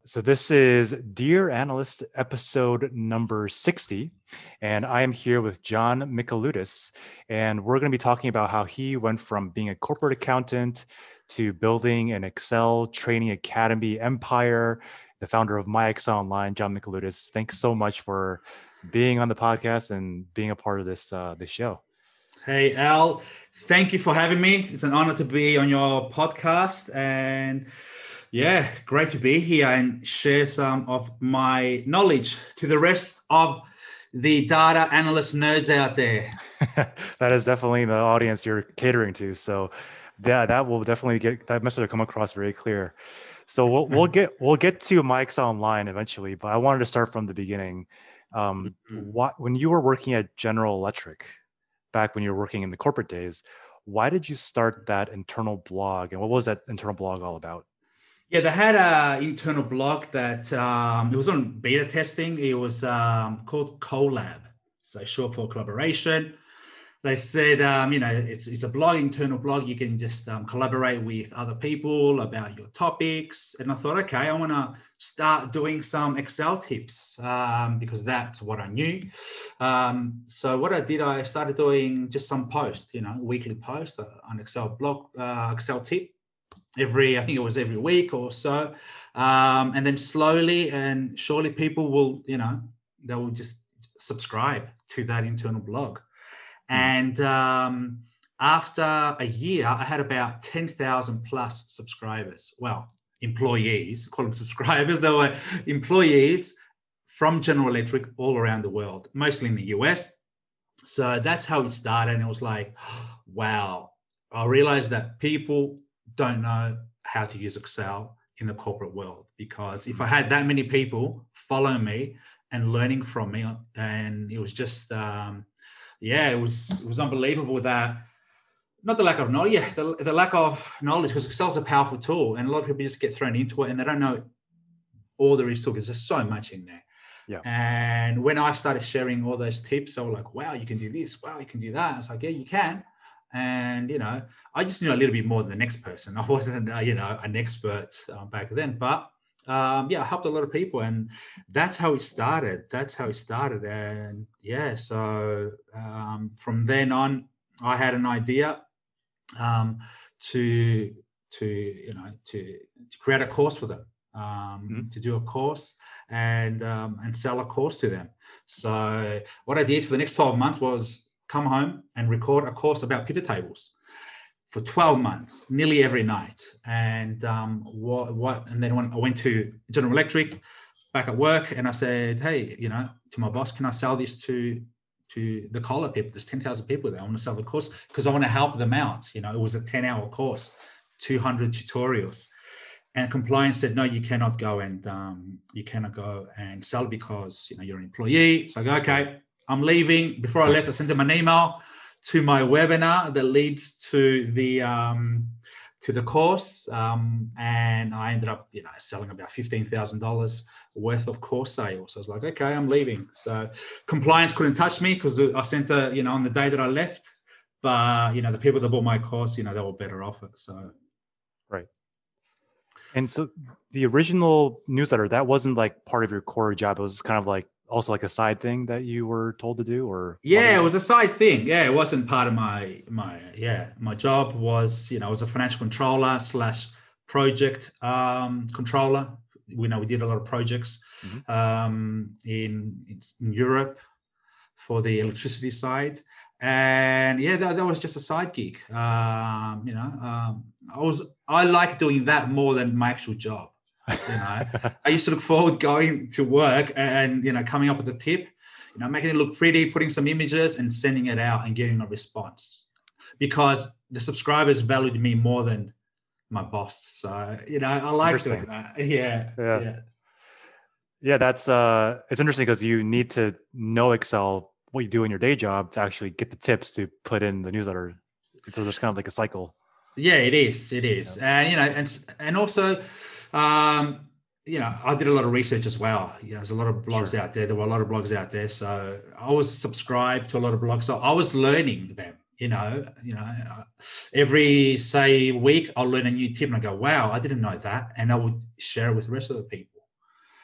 So this is Dear Analyst episode number 60, and I am here with John Michaludis, and we're going to be talking about how he went from being a corporate accountant to building an Excel training academy empire, the founder of My Excel Online, John Michaludis. Thanks so much for being on the podcast and being a part of this show. Hey, Al, thank you for having me. It's an honor to be on your podcast, and yeah, great to be here and share some of my knowledge to the rest of the data analyst nerds out there. That is definitely the audience you're catering to. So yeah, that will definitely that message will come across very clear. So we'll get to My Excel Online eventually, but I wanted to start from the beginning. When you were working at General Electric, back when you were working in the corporate days, why did you start that internal blog, and what was that internal blog all about? Yeah, they had an internal blog that it was on beta testing. It was called Collab, so short for collaboration. They said, it's a blog, internal blog. You can just collaborate with other people about your topics. And I thought, okay, I want to start doing some Excel tips because that's what I knew. So what I did, I started doing just some posts, weekly posts on Excel blog, Excel tip. I think it was every week or so. And then slowly and surely people will, they will just subscribe to that internal blog. And after a year, I had about 10,000 plus subscribers. Well, employees, call them subscribers. They were employees from General Electric all around the world, mostly in the US. So that's how it started. And it was like, wow, I realized that people don't know how to use Excel in the corporate world, because if I had that many people following me and learning from me, and it was just, it was unbelievable that, not the lack of knowledge, the lack of knowledge, because Excel is a powerful tool and a lot of people just get thrown into it and they don't know all there is to it because there's so much in there. Yeah. And when I started sharing all those tips, I was like, wow, you can do this. Wow, you can do that. I was like, yeah, you can. And, I just knew a little bit more than the next person. I wasn't, an expert back then, but I helped a lot of people, and that's how it started. And so from then on, I had an idea to create a course for them, to do a course and sell a course to them. So what I did for the next 12 months was come home and record a course about pivot tables for 12 months, nearly every night. And and then when I went to General Electric back at work, and I said, hey, to my boss, can I sell this to the collar people? There's 10,000 people there. I want to sell the course because I want to help them out. It was a 10-hour course, 200 tutorials. And compliance said, no, you cannot go and sell because you're an employee. So I go, okay, I'm leaving. Before I left, I sent them an email to my webinar that leads to the course, and I ended up selling about $15,000 worth of course sales. So I was like, okay, I'm leaving. So compliance couldn't touch me because I sent on the day that I left, but the people that bought my course, they were better off it. So right. And so the original newsletter, that wasn't like part of your core job. It was kind of like also like a side thing that you were told to do, or? Yeah, it was a side thing. Yeah, it wasn't part of my job. Was, I was a financial controller / project controller. We did a lot of projects in Europe for the electricity side. And that was just a side gig. I like doing that more than my actual job. I used to look forward going to work and coming up with a tip, making it look pretty, putting some images and sending it out and getting a response, because the subscribers valued me more than my boss. So I like doing that. Yeah, that's it's interesting because you need to know Excel, what you do in your day job, to actually get the tips to put in the newsletter. So there's kind of like a cycle. Yeah, it is. And and also I did a lot of research as well. There's a lot of blogs out there. There were a lot of blogs out there. So I was subscribed to a lot of blogs. So I was learning them, every, say, week, I'll learn a new tip and I go, wow, I didn't know that. And I would share it with the rest of the people.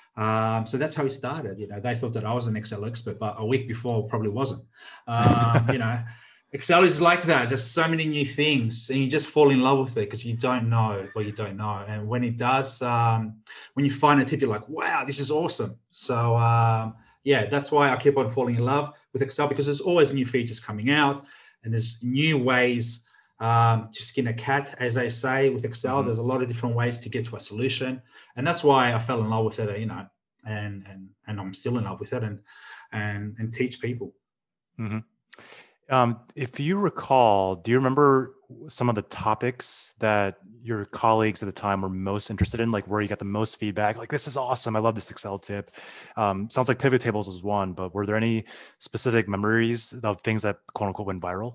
So that's how it started. They thought that I was an Excel expert, but a week before probably wasn't. Excel is like that. There's so many new things, and you just fall in love with it because you don't know what you don't know. And when it does, when you find a tip, you're like, wow, this is awesome. So that's why I keep on falling in love with Excel, because there's always new features coming out, and there's new ways to skin a cat, as they say with Excel. Mm-hmm. There's a lot of different ways to get to a solution, and that's why I fell in love with it. And I'm still in love with it, and teach people. Mm-hmm. If you recall, do you remember some of the topics that your colleagues at the time were most interested in, like where you got the most feedback? Like, this is awesome, I love this Excel tip. Sounds like pivot tables was one, but were there any specific memories of things that quote unquote went viral?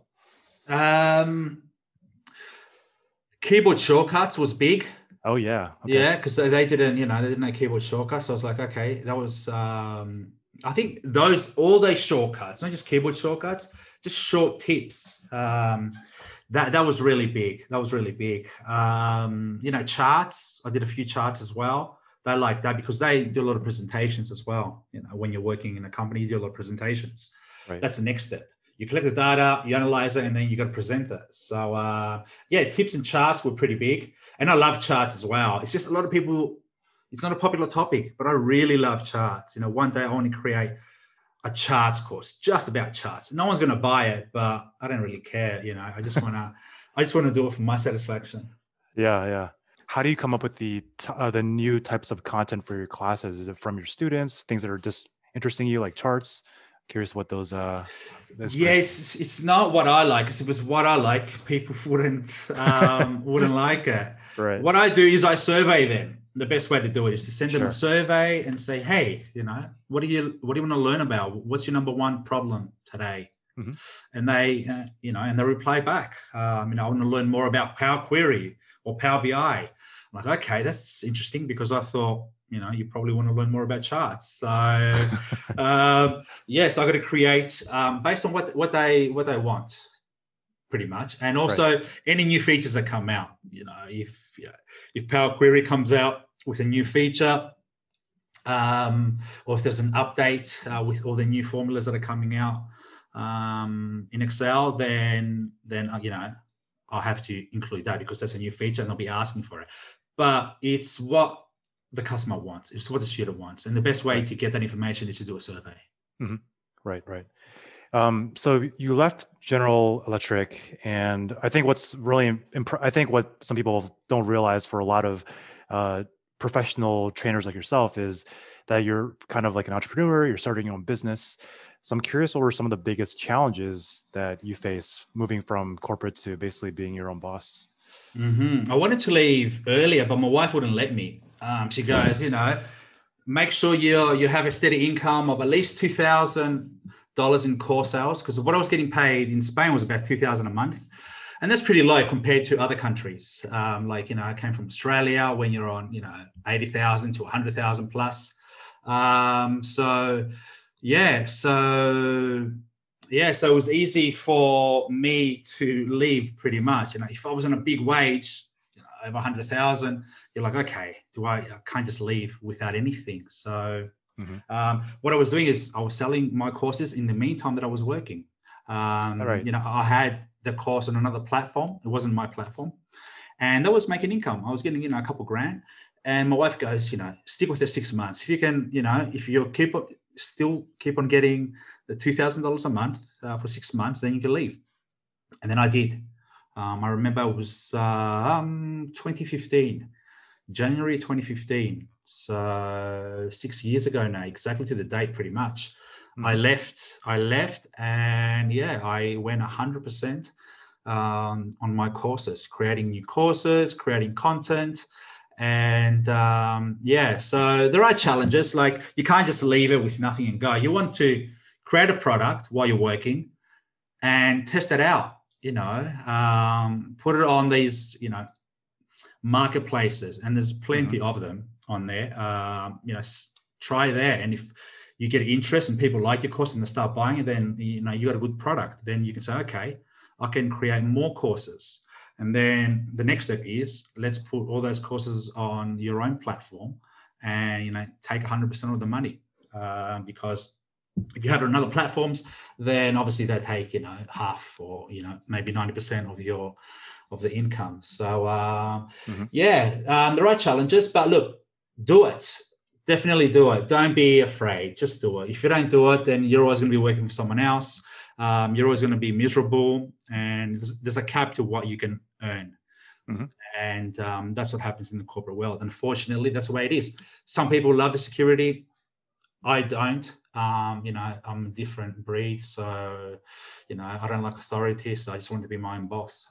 Keyboard shortcuts was big. Oh yeah. Okay. Yeah, because they didn't know keyboard shortcuts. So I was like, okay, that was I think all those shortcuts, not just keyboard shortcuts, just short tips. That was really big. Charts. I did a few charts as well. They like that because they do a lot of presentations as well. When you're working in a company, you do a lot of presentations. Right. That's the next step. You collect the data, you analyze it, and then you got to present it. So tips and charts were pretty big. And I love charts as well. It's just a lot of people, it's not a popular topic, but I really love charts. One day I want to create a charts course just about charts. No one's going to buy it, but I don't really care. I just want to do it for my satisfaction. Yeah. How do you come up with the new types of content for your classes? Is it from your students, things that are just interesting you, like charts? Curious what those it's not what I like, because if it was what I like, people wouldn't like it. Right. What I do is I survey them. The best way to do it is to send them a survey and say, hey, what do you want to learn about? What's your number one problem today? Mm-hmm. And they and they reply back. I want to learn more about Power Query or Power BI. I'm like, okay, that's interesting, because I thought you probably want to learn more about charts. So so I got to create based on what they want, pretty much. And also any new features that come out. If Power Query comes out with a new feature, or if there's an update with all the new formulas that are coming out in Excel, then I'll have to include that, because that's a new feature and they'll be asking for it. But it's what the customer wants. It's what the student wants. And the best way to get that information is to do a survey. Mm-hmm. Right. So you left General Electric, and I think what's really, I think what some people don't realize for a lot of professional trainers like yourself is that you're kind of like an entrepreneur, you're starting your own business. So I'm curious, what were some of the biggest challenges that you face moving from corporate to basically being your own boss? Mm-hmm. I wanted to leave earlier, but my wife wouldn't let me. She goes, make sure you have a steady income of at least $2,000 in core sales, because what I was getting paid in Spain was about $2,000 a month, and that's pretty low compared to other countries. I came from Australia, when you're on 80,000 to 100,000 plus. So it was easy for me to leave, pretty much. If I was on a big wage, over 100,000, you're like, okay, I can't just leave without anything. So what I was doing is I was selling my courses in the meantime that I was working. I had the course on another platform. It wasn't my platform. And that was making income. I was getting, a couple grand. And my wife goes, stick with the 6 months. If you can, if you keep on getting the $2,000 a month for 6 months, then you can leave. And then I did. I remember it was 2015, January 2015. So 6 years ago now, exactly to the date, pretty much. Mm-hmm. I left and I went 100% on my courses, creating new courses, creating content. And so there are challenges. Like, you can't just leave it with nothing and go. You want to create a product while you're working and test it out. Put it on these, marketplaces, and there's plenty of them on there. Try there, and if you get interest and people like your course and they start buying it, then you got a good product. Then you can say, okay, I can create more courses. And then the next step is, let's put all those courses on your own platform and take 100% of the money, because if you have it on other platforms, then obviously they take half, or maybe 90% of the income. So there are challenges, but look, do it. Definitely do it. Don't be afraid. Just do it. If you don't do it, then you're always going to be working for someone else. You're always going to be miserable, and there's a cap to what you can earn. And that's what happens in the corporate world. Unfortunately, that's the way it is. Some people love the security. I don't. I'm a different breed. So, I don't like authority. So I just want to be my own boss.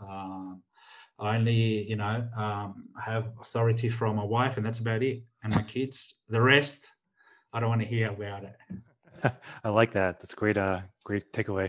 I only, have authority from my wife, and that's about it. And my kids. The rest, I don't want to hear about it. I like that. That's great. Great takeaway.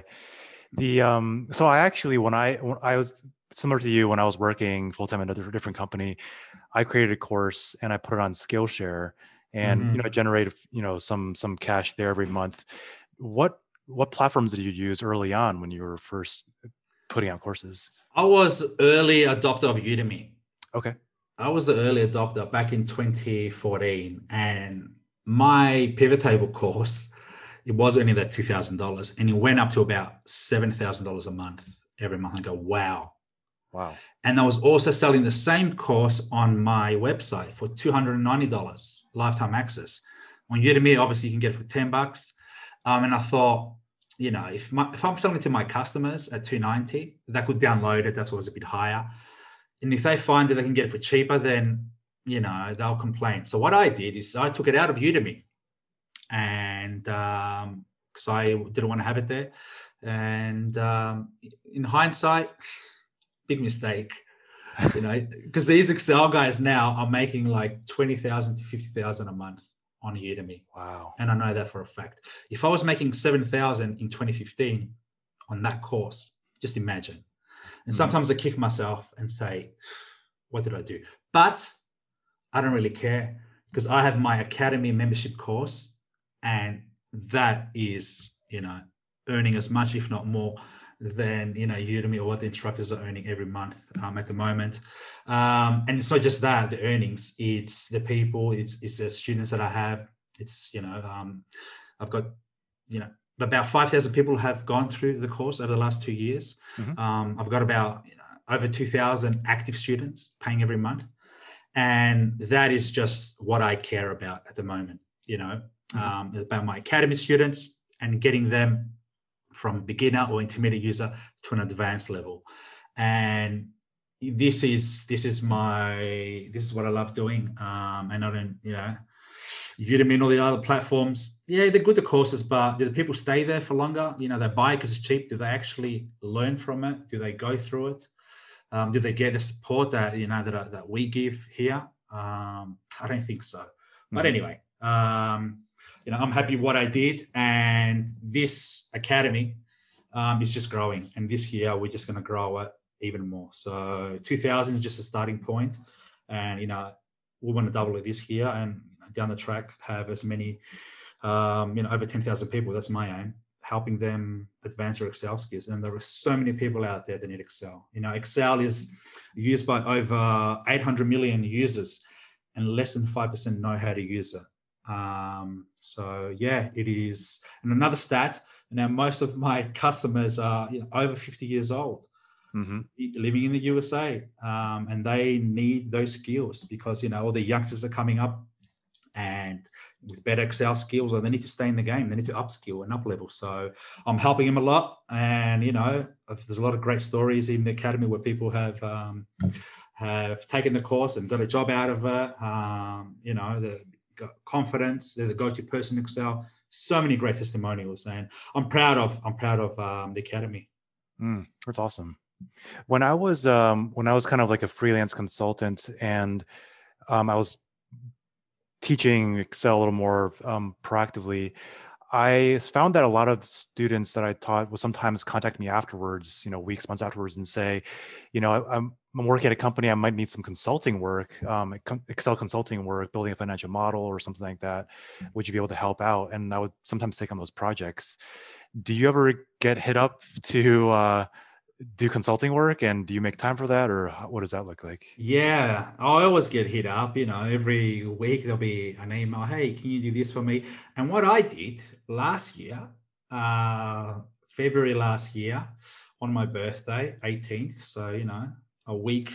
So I actually, when I was similar to you, when I was working full time in a different company, I created a course and I put it on Skillshare, and I generated some cash there every month. What platforms did you use early on when you were first putting out courses? I was early adopter of Udemy. Okay. I was the early adopter back in 2014, and my pivot table course, it was only that $2,000, and it went up to about $7,000 a month every month. I go, wow. And I was also selling the same course on my website for $290 lifetime access. On Udemy, obviously you can get it for $10. And I thought, if I'm selling it to my customers at $290, they could download it. That's why it was a bit higher. And if they find that they can get it for cheaper, then, they'll complain. So what I did is I took it out of Udemy, and because I didn't want to have it there. And in hindsight, big mistake, because these Excel guys now are making like $20,000 to $50,000 a month on Udemy. Wow. And I know that for a fact. If I was making $7,000 in 2015 on that course, just imagine. And sometimes I kick myself and say, what did I do? But I don't really care, because I have my Academy membership course, and that is, earning as much, if not more, than Udemy or what the instructors are earning every month at the moment. And it's not just that, the earnings, it's the people, it's the students that I have. It's I've got about 5,000 people have gone through the course over the last 2 years. I've got about over 2,000 active students paying every month, and that is just what I care about at the moment. About my Academy students and getting them from beginner or intermediate user to an advanced level. And this is what I love doing. And I don't, Udemy and all the other platforms, they're good, the courses, but do the people stay there for longer? They buy because it's cheap. Do they actually learn from it? Do they go through it? Do they get the support that, that we give here? I don't think so. But anyway, I'm happy what I did, and this academy is just growing. And this year we're just going to grow it even more. So 2,000 is just a starting point, and we want to double it this year, and down the track have as many, over 10,000 people. That's my aim, helping them advance their Excel skills. And there are so many people out there that need Excel. Excel is used by over 800 million users, and less than 5% know how to use it. It is. And another stat, most of my customers are over 50 years old, living in the USA, and they need those skills because all the youngsters are coming up and with better Excel skills, and they need to stay in the game. They need to upskill and up level. So I'm helping them a lot, and there's a lot of great stories in the academy where people have taken the course and got a job out of it. They got confidence. They're the go-to person in Excel. So many great testimonials, and I'm proud of the academy. That's awesome. When I was kind of like a freelance consultant, and I was teaching Excel a little more proactively, I found that a lot of students that I taught will sometimes contact me afterwards, weeks, months afterwards, and say, I'm working at a company, I might need some consulting work, Excel consulting work, building a financial model or something like that. Would you be able to help out? And I would sometimes take on those projects. Do you ever get hit up to do consulting work, and do you make time for that, or what does that look like? Yeah, I always get hit up, every week there'll be an email, hey, can you do this for me? And what I did last year, February last year, on my birthday, 18th, so, a week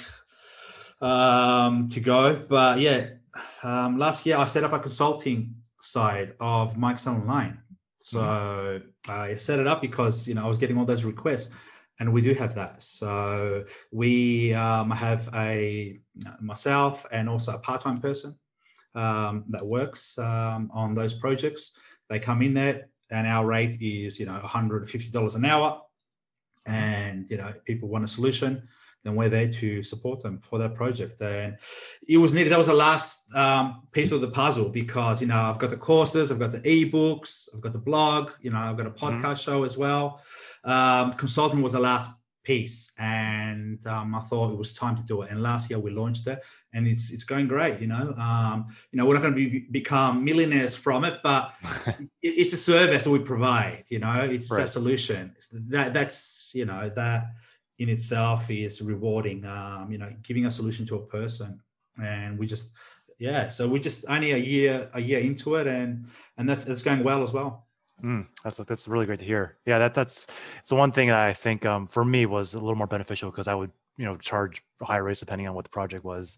to go. But yeah, last year I set up a consulting side of My Excel Online. So I set it up because, I was getting all those requests. And we do have that. So we have myself and also a part-time person that works on those projects. They come in there, and our rate is $150 an hour. And people want a solution, then we're there to support them for that project. And it was needed. That was the last piece of the puzzle, because I've got the courses, I've got the ebooks, I've got the blog, I've got a podcast show as well. Consulting was the last piece, and I thought it was time to do it. And last year we launched it, and it's going great. We're not going to become millionaires from it, but it's a service that we provide. It's a solution that's that in itself is rewarding. Giving a solution to a person, and we just so we just only a year into it, and that's going well as well. That's really great to hear. Yeah, it's the one thing that I think for me was a little more beneficial, because I would charge higher rates depending on what the project was.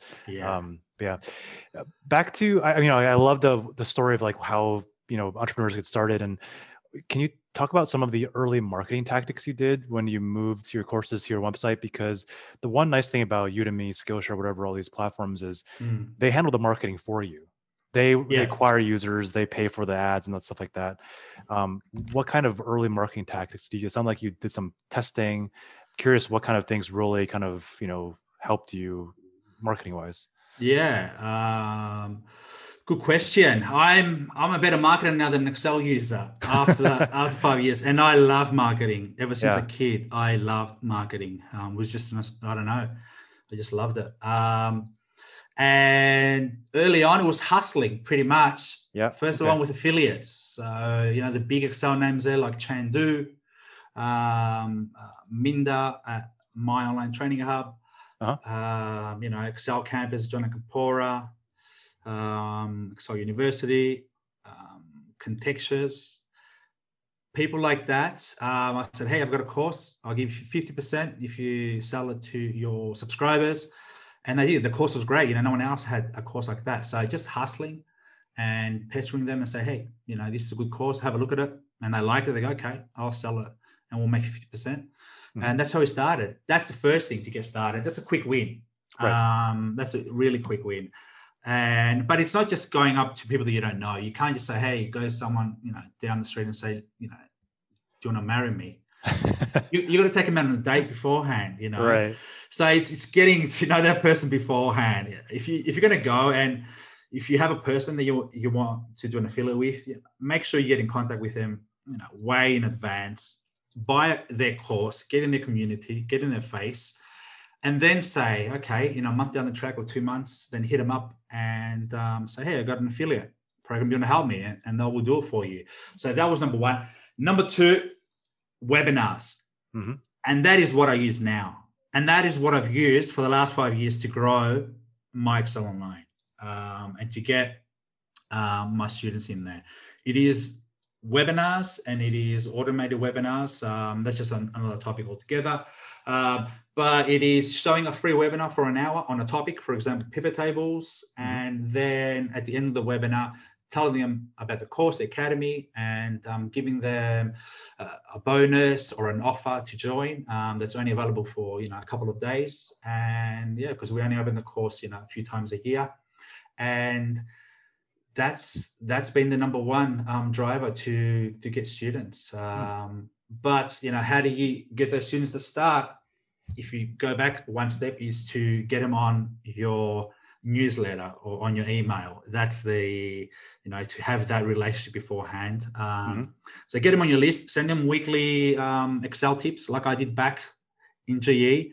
Back to I love the story of like how entrepreneurs get started. And can you talk about some of the early marketing tactics you did when you moved your courses to your website? Because the one nice thing about Udemy, Skillshare, whatever, all these platforms is they handle the marketing for you. They acquire users, they pay for the ads and that stuff like that. What kind of early marketing tactics did you? It sound like you did some testing. Curious what kind of things really kind of helped you marketing wise. Yeah, good question. I'm a better marketer now than an Excel user after 5 years, and I love marketing. Ever since a kid, I loved marketing. It was just, I don't know, I just loved it. And early on, it was hustling pretty much. First one with affiliates. So, the big Excel names there like Chandu, Minda at My Online Training Hub, Excel Campus, John Kapora, Excel University, Contextures, people like that. I said, hey, I've got a course. I'll give you 50% if you sell it to your subscribers. And they did. The course was great. No one else had a course like that. So just hustling and pestering them and say, hey, this is a good course. Have a look at it. And they liked it. They go, okay, I'll sell it and we'll make 50%. And that's how we started. That's the first thing to get started. That's a quick win. Right. That's a really quick win. But it's not just going up to people that you don't know. You can't just say, hey, go to someone, down the street and say, do you want to marry me? you got to take them out on a date beforehand, Right. So it's getting to know that person beforehand. If you're going to go, and if you have a person that you want to do an affiliate with, make sure you get in contact with them, way in advance. Buy their course, get in their community, get in their face, and then say, okay, a month down the track or 2 months, then hit them up and say, hey, I got an affiliate program. Do you want to help me? And they will do it for you. So that was number one. Number two, webinars. And that is what I use now. And that is what I've used for the last 5 years to grow My Excel Online and to get my students in there. It is webinars, and it is automated webinars. That's just another topic altogether. But it is showing a free webinar for an hour on a topic, for example, pivot tables. And then at the end of the webinar, telling them about the course, the academy, and giving them a bonus or an offer to join that's only available for a couple of days. And because we only open the course a few times a year, and that's been the number one driver to get students. But how do you get those students to start? If you go back one step, is to get them on your newsletter or on your email. That's the to have that relationship beforehand. So get them on your list, send them weekly Excel tips like I did back in GE.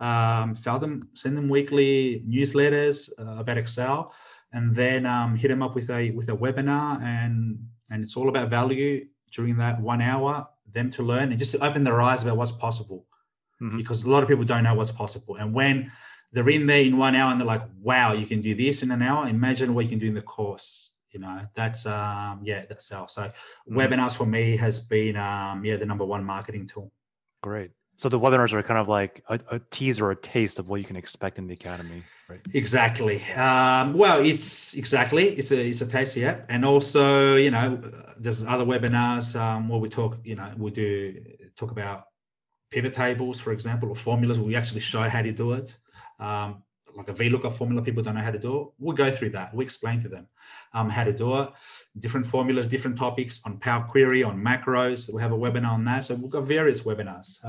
Send them weekly newsletters about Excel, and then hit them up with a webinar, and it's all about value during that 1 hour, them to learn and just to open their eyes about what's possible. because a lot of people don't know what's possible. And when they're in there in 1 hour and they're like, wow, you can do this in an hour. Imagine what you can do in the course. That's that's sales. So webinars for me has been the number one marketing tool. Great. So the webinars are kind of like a teaser or a taste of what you can expect in the academy, right? Exactly. It's a taste, yeah. And also, there's other webinars where we do talk about pivot tables, for example, or formulas. We actually show how to do it. Like a VLOOKUP formula, people don't know how to do it. We'll go through that. We explain to them how to do it. Different formulas, different topics on Power Query, on macros. We have a webinar on that. So we've got various webinars.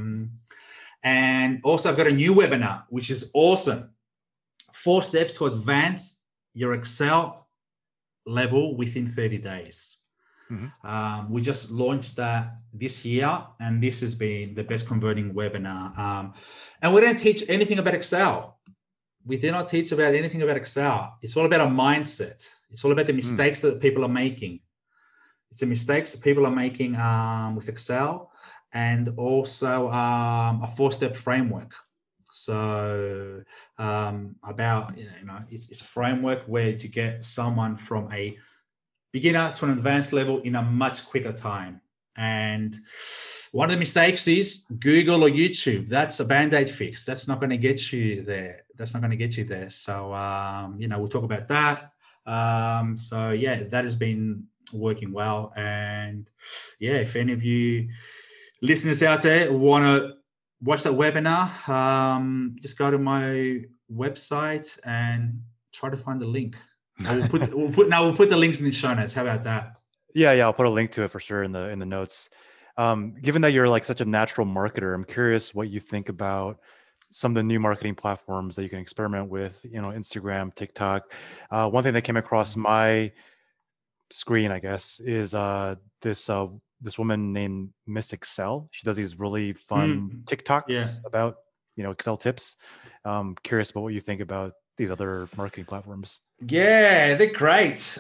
And also I've got a new webinar, which is awesome. 4 steps to advance your Excel level within 30 days. We just launched that this year, and this has been the best converting webinar. And we don't teach anything about Excel. We do not teach about anything about Excel. It's all about a mindset. It's all about the mistakes that people are making. It's the mistakes that people are making with Excel, and also a 4-step framework. So it's a framework where to get someone from a beginner to an advanced level in a much quicker time. And one of the mistakes is Google or YouTube. That's a Band-Aid fix. That's not going to get you there. So, we'll talk about that. That has been working well. And if any of you listeners out there want to watch that webinar, just go to my website and try to find the link. We'll put the links in the show notes. How about that? Yeah, I'll put a link to it for sure in the notes. Given that you're like such a natural marketer, I'm curious what you think about some of the new marketing platforms that you can experiment with, Instagram, TikTok. One thing that came across my screen, I guess, is this woman named Miss Excel. She does these really fun TikToks about, Excel tips. Curious about what you think about these other marketing platforms. Yeah, they're great.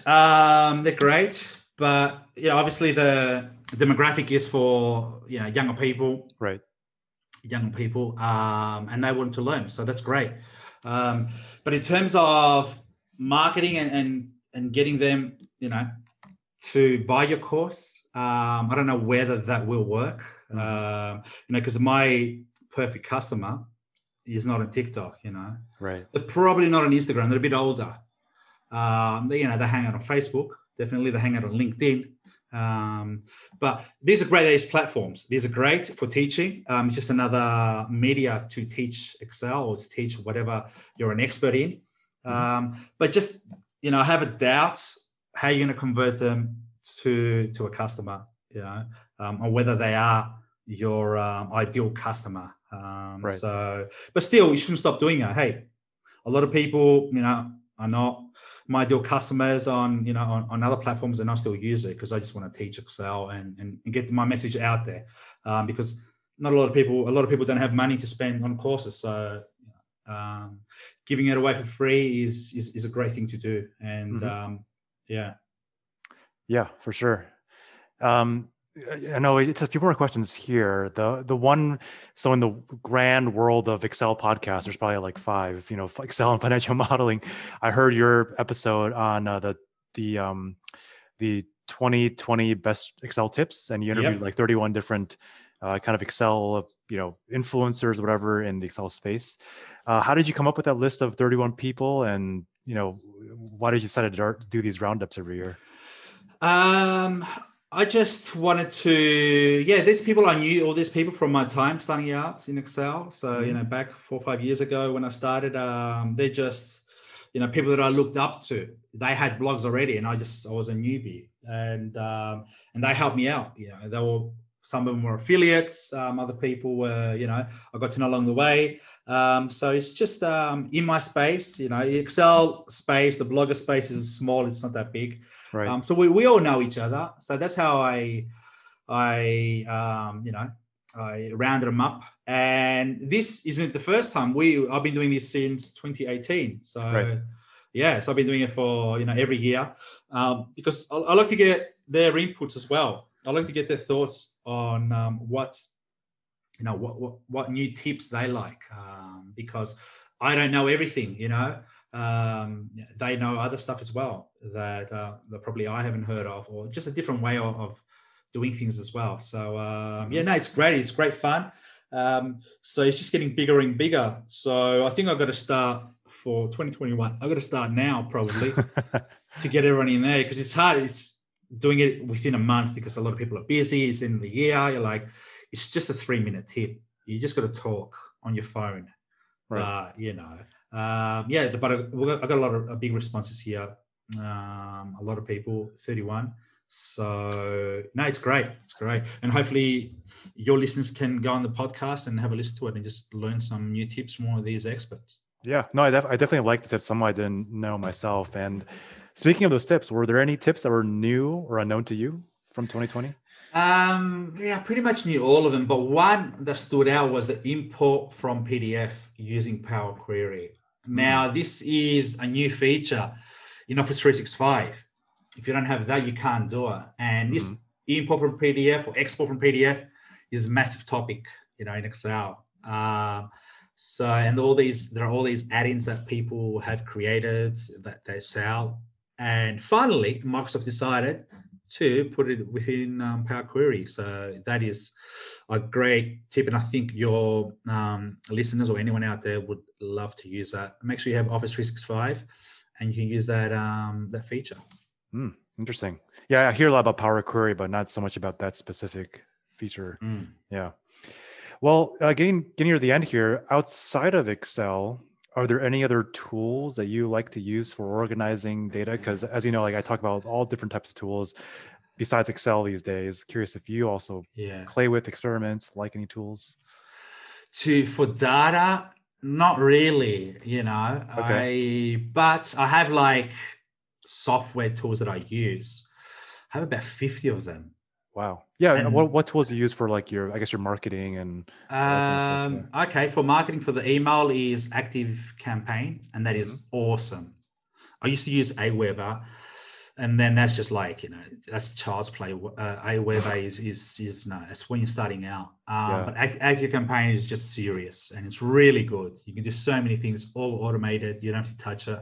But obviously the demographic is for younger people, right? Young people, and they want to learn, so that's great. But in terms of marketing and getting them, to buy your course, I don't know whether that will work. Because my perfect customer is not on TikTok. Right? They're probably not on Instagram. They're a bit older. They hang out on Facebook. Definitely, they hang out on LinkedIn. But these are great platforms. These are great for teaching. It's just another media to teach Excel or to teach whatever you're an expert in. But just, I have a doubt how you're going to convert them to a customer, or whether they are your ideal customer. Right. So, but still, you shouldn't stop doing it. Hey, a lot of people, are not my ideal customers on other platforms, and I still use it because I just want to teach Excel and get my message out there. Because a lot of people don't have money to spend on courses. So giving it away for free is a great thing to do. And yeah, for sure. I know it's a few more questions here. The one, so in the grand world of Excel podcasts, there's probably like 5, Excel and financial modeling. I heard your episode on the 2020 best Excel tips, and you interviewed like 31 different kind of Excel, influencers, whatever, in the Excel space. How did you come up with that list of 31 people, and why did you decide to do these roundups every year? I just wanted to, these people I knew, all these people from my time starting out in Excel. So, back 4 or 5 years ago when I started, they're just, people that I looked up to. They had blogs already, and I was a newbie, and they helped me out. Some of them were affiliates. Other people were, I got to know along the way. So it's just in my space, Excel space, the blogger space is small. It's not that big. Right. So we all know each other. So that's how I rounded them up. And this isn't the first time. I've been doing this since 2018. So so I've been doing it for every year, because I like to get their inputs as well. I like to get their thoughts on what what new tips they like, because I don't know everything. They know other stuff as well that probably I haven't heard of, or just a different way of doing things as well. So it's great. It's great fun. So it's just getting bigger and bigger. So I think I've got to start for 2021. I've got to start now probably to get everyone in there, because it's hard. It's doing it within a month because a lot of people are busy. It's in the year. You're like, it's just a 3-minute tip. You just got to talk on your phone. Right. But I got a lot of big responses here. A lot of people, 31. So no, it's great. It's great. And hopefully your listeners can go on the podcast and have a listen to it and just learn some new tips from one of these experts. Yeah, no, I definitely like the tips. Some I didn't know myself. And speaking of those tips, were there any tips that were new or unknown to you from 2020? Pretty much knew all of them, but one that stood out was the import from PDF using Power Query. Now, this is a new feature in Office 365. If you don't have that, you can't do it. And this import from PDF or export from PDF is a massive topic, in Excel. There are all these add-ins that people have created that they sell. And finally, Microsoft decided to put it within Power Query. So that is a great tip. And I think your listeners or anyone out there would love to use that. Make sure you have Office 365 and you can use that feature. Interesting. Yeah, I hear a lot about Power Query, but not so much about that specific feature. Yeah. Well, getting near the end here, outside of Excel, are there any other tools that you like to use for organizing data? Because as you know, like I talk about all different types of tools besides Excel these days. Curious if you also play with, experiments, like any tools? For data, not really, Okay. But I have like software tools that I use. I have about 50 of them. Wow. Yeah. And what tools do you use for like your marketing and all that kind of stuff? Yeah. Okay. For marketing, for the email is Active Campaign, and that is awesome. I used to use Aweber, and then that's just like, that's child's play. Aweber is no, it's when you're starting out. But Active Campaign is just serious, and it's really good. You can do so many things, all automated. You don't have to touch it.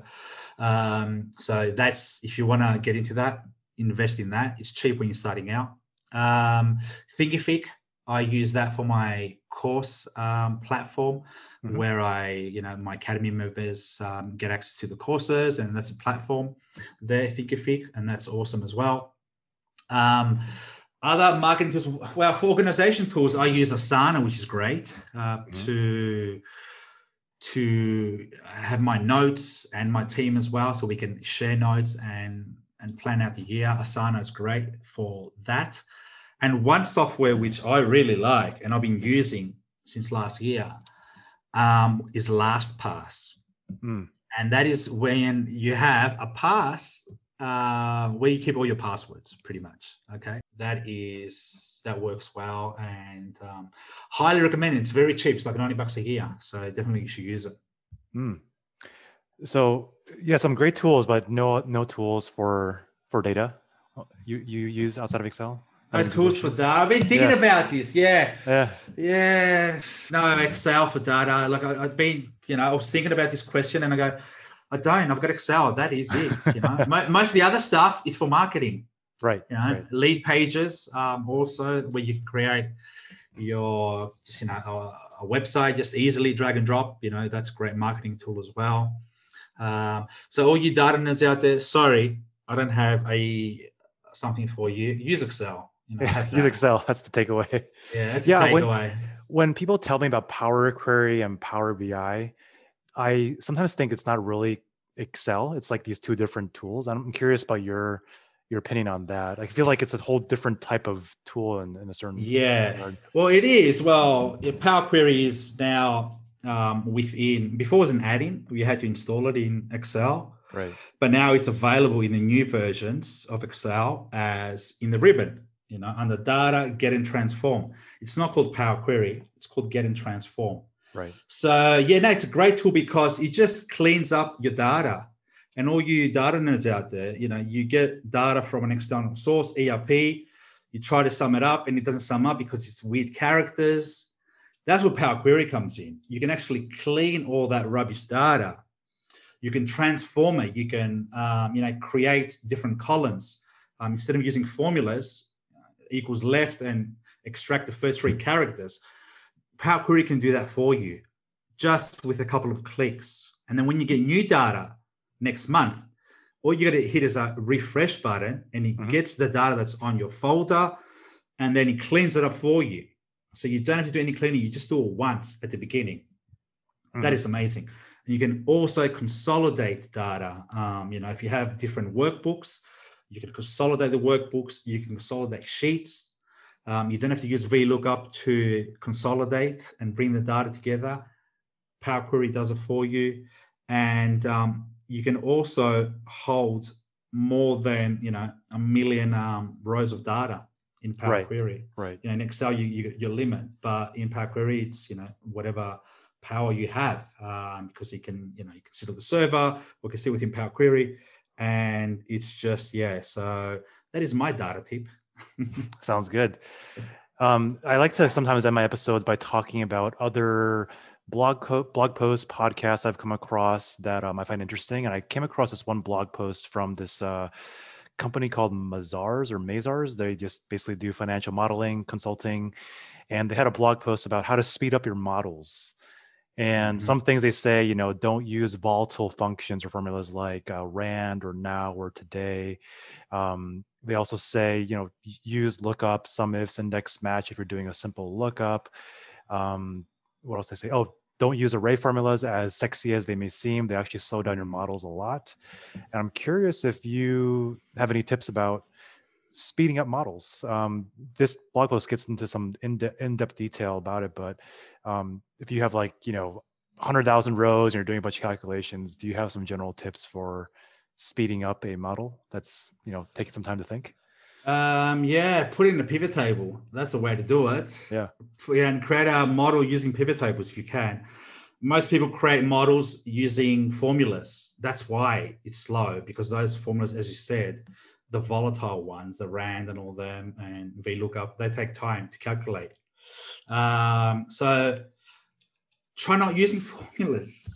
So that's, if you want to get into that, invest in that. It's cheap when you're starting out. Thinkific, I use that for my course platform, where my academy members get access to the courses, and that's a platform there, Thinkific, and that's awesome as well. Other marketing tools, well, for organization tools, I use Asana, which is great to have my notes and my team as well, so we can share notes and plan out the year. Asana is great for that. And one software which I really like and I've been using since last year is LastPass. And that is when you have a pass where you keep all your passwords, pretty much. Okay, that works well, and highly recommend it. It's very cheap. It's like $90 a year, so definitely you should use it. So yeah, some great tools, but no tools for data. You use outside of Excel? Tools for data. I've been thinking about this. Yeah. No, Excel for data. Like I was thinking about this question, and I go, I've got Excel. That is it. Most of the other stuff is for marketing. Right. Lead pages, also where you can create your, a website, just easily drag and drop. That's a great marketing tool as well. So all you data nerds out there, sorry, I don't have something for you. Use Excel. Use Excel. That's the takeaway. Yeah, that's the takeaway. When people tell me about Power Query and Power BI, I sometimes think it's not really Excel. It's like these two different tools. I'm curious about your opinion on that. I feel like it's a whole different type of tool in a certain regard. Well, it is. Well, Power Query is now before it was an add-in, you had to install it in Excel. Right. But now it's available in the new versions of Excel as in the ribbon, under data, get and transform. It's not called Power Query. It's called get and transform. Right. So it's a great tool because it just cleans up your data. And all you data nerds out there, you get data from an external source, ERP, you try to sum it up and it doesn't sum up because it's weird characters. That's where Power Query comes in. You can actually clean all that rubbish data. You can transform it. You can, create different columns. Instead of using formulas, equals left and extract the first 3 characters, Power Query can do that for you just with a couple of clicks. And then when you get new data next month, all you got to hit is a refresh button, and it gets the data that's on your folder, and then it cleans it up for you. So you don't have to do any cleaning. You just do it once at the beginning. That is amazing. And you can also consolidate data. If you have different workbooks, you can consolidate the workbooks. You can consolidate sheets. You don't have to use VLOOKUP to consolidate and bring the data together. Power Query does it for you. And you can also hold more than, a million rows of data in Power Query. Right. In Excel, you get your limit, but in Power Query, it's, whatever power you have, because you can sit on the server, or you can sit within Power Query, and it's just, so that is my data tip. Sounds good. I like to sometimes end my episodes by talking about other blog posts, podcasts I've come across that I find interesting. And I came across this one blog post from this company called Mazars. They just basically do financial modeling, consulting, and they had a blog post about how to speed up your models. And some things they say, don't use volatile functions or formulas like rand or now or today. They also say, use lookup, sum ifs, index match if you're doing a simple lookup. What else they say? Oh, don't use array formulas, as sexy as they may seem. They actually slow down your models a lot. And I'm curious if you have any tips about speeding up models. This blog post gets into some in-depth detail about it, but if you have 100,000 rows and you're doing a bunch of calculations, do you have some general tips for speeding up a model that's taking some time to think? Put in a pivot table. That's the way to do it. And create a model using pivot tables if you can. Most people create models using formulas. That's why it's slow, because those formulas, as you said, the volatile ones, the RAND and all them, and VLOOKUP, they take time to calculate. So try not using formulas.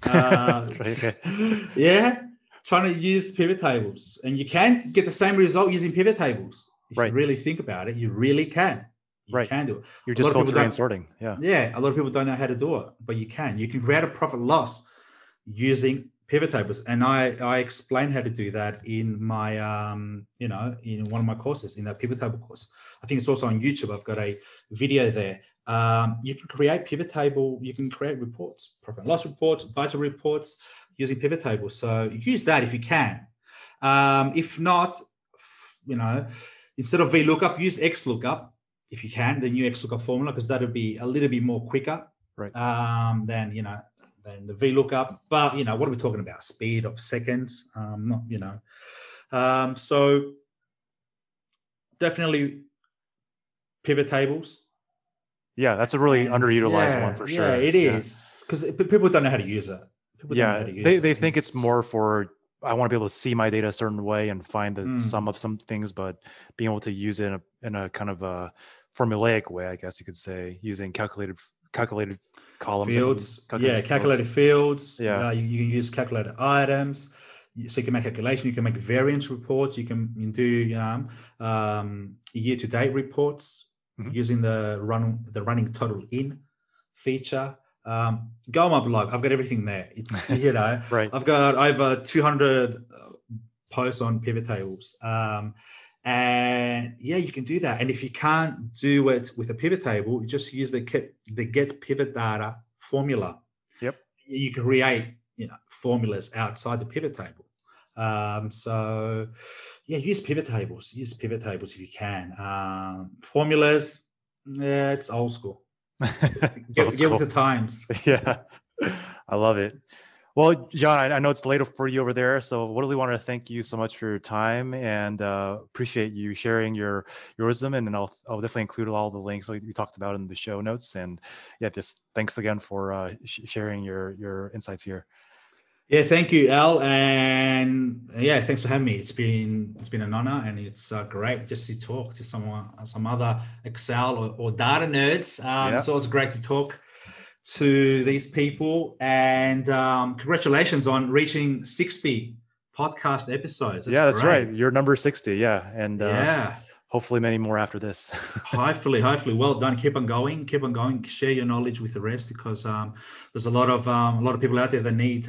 Trying to use pivot tables, and you can get the same result using pivot tables. If you really think about it, you really can. You can do it. You're just filtering and sorting. A lot of people don't know how to do it, but you can. You can create a profit loss using pivot tables, and I explain how to do that in my in one of my courses, in that pivot table course. I think it's also on YouTube. I've got a video there. You can create pivot table. You can create reports, profit and loss reports, budget reports, using pivot tables. So use that if you can. If not, instead of VLOOKUP, use XLOOKUP if you can, the new XLOOKUP formula, because that'll be a little bit more quicker than the VLOOKUP. But what are we talking about? Speed of seconds, so definitely pivot tables. Yeah, that's a really underutilized one for sure. Yeah, it is, because people don't know how to use it. They think it's more for, I want to be able to see my data a certain way and find the sum of some things, but being able to use it in a kind of a formulaic way, I guess you could say, using calculated columns, fields. Calculated fields. You can use calculated items. So you can make calculation. You can make variance reports. You can do year-to-date reports using the running total in feature. Go on my blog. I've got everything there. It's I've got over 200 posts on pivot tables, and you can do that. And if you can't do it with a pivot table, you just use the get pivot data formula. You can create formulas outside the pivot table. Use pivot tables. Use pivot tables if you can. Formulas, it's old school. Get with the times. I love it. Well, John, I know it's later for you over there, so really want to thank you so much for your time, and appreciate you sharing your wisdom. And then I'll definitely include all the links like we talked about in the show notes. And just thanks again for sharing your insights here. Thank you, Al, and thanks for having me. It's been an honor, and it's great just to talk to some other Excel or data nerds. It's always great to talk to these people, and congratulations on reaching 60 podcast episodes. That's great. right. You're number 60. Yeah. And hopefully many more after this. hopefully. Well done. Keep on going. Share your knowledge with the rest, because there's a lot of people out there that need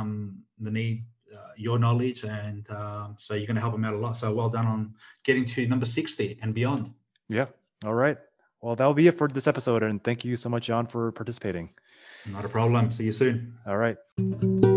your knowledge, and so you're going to help them out a lot. So well done on getting to number 60 and beyond. Yeah. All right. Well, that'll be it for this episode. And thank you so much, John, for participating. Not a problem. See you soon. All right.